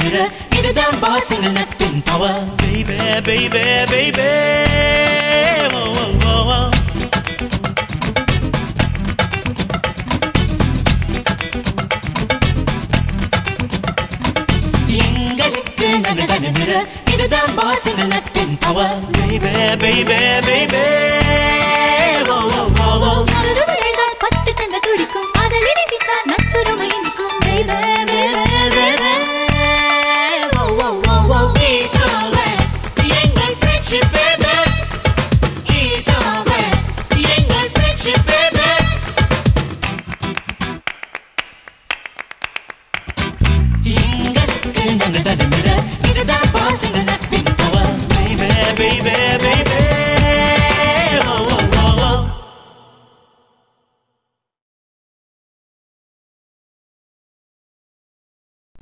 முறை இதுதான் பாசங்க நட்பின் power. Baby, baby, baby. Oh, oh, oh, oh. எங்களுக்கு நகதன முறை இதுதான் பாசங்க நட்பின் power. Baby, baby, baby. Oh, oh, oh, oh.